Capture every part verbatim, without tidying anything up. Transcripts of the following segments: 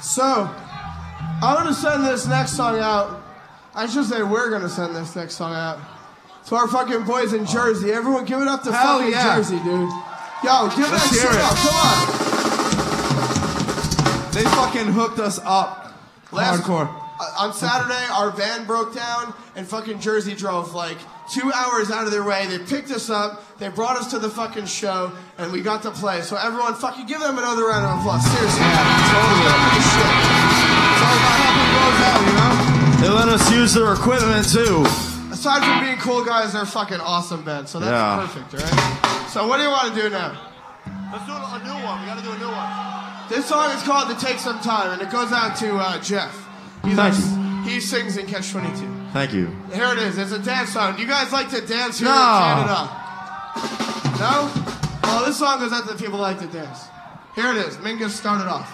So, I'm gonna send this next song out. I should say we're gonna send this next song out to our fucking boys in Jersey. Everyone give it up to Hell fucking yeah. Jersey, dude. Yo, give Let's that hear shit it. up, come on. They fucking hooked us up. Last- Hardcore. Uh, on Saturday, our van broke down, and fucking Jersey drove like two hours out of their way. They picked us up, they brought us to the fucking show, and we got to play. So everyone, fucking give them another round of applause. Seriously, Yeah, totally. shit. It's all about helping bros out, you know? They let us use their equipment too. Aside from being cool guys, they're fucking awesome band. So that's Yeah. perfect, all right? So what do you want to do now? Let's do a new one. We gotta do a new one. This song is called "To Take Some Time," and it goes out to uh, Jeff. He's Thank a- you. He sings in Catch twenty-two. Thank you. Here it is. It's a dance song. Do you guys like to dance here No. in Canada? No? Well, this song goes out to the people who like to dance. Here it is. Mingus started off.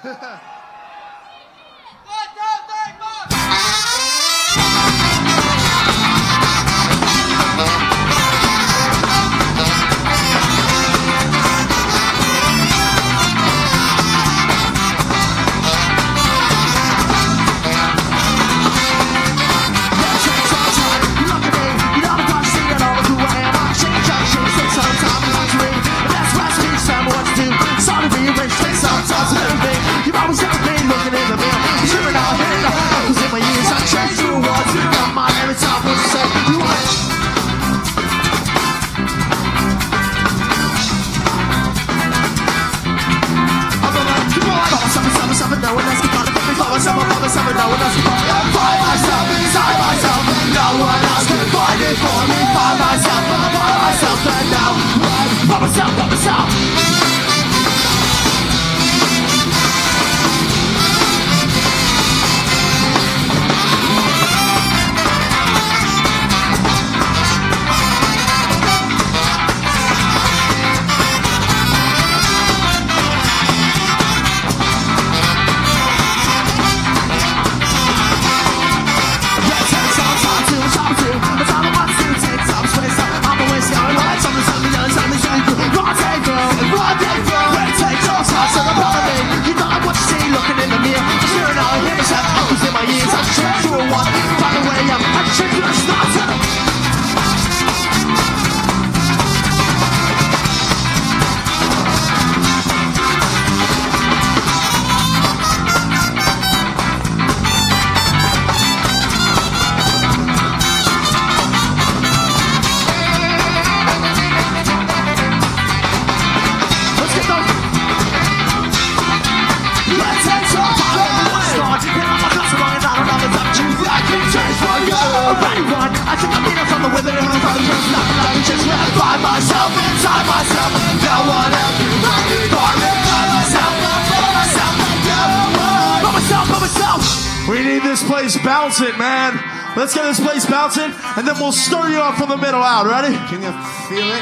We need this place bouncing, man. Let's get this place bouncing, and then we'll stir you up from the middle out. Ready? Can you feel it?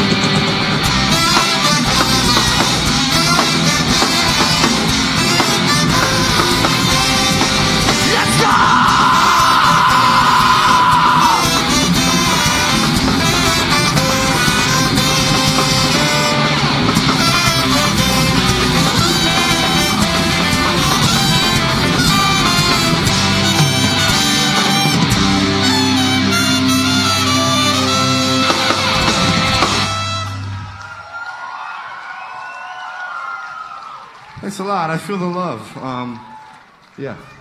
Let's go! Thanks a lot. I feel the love. Um, yeah.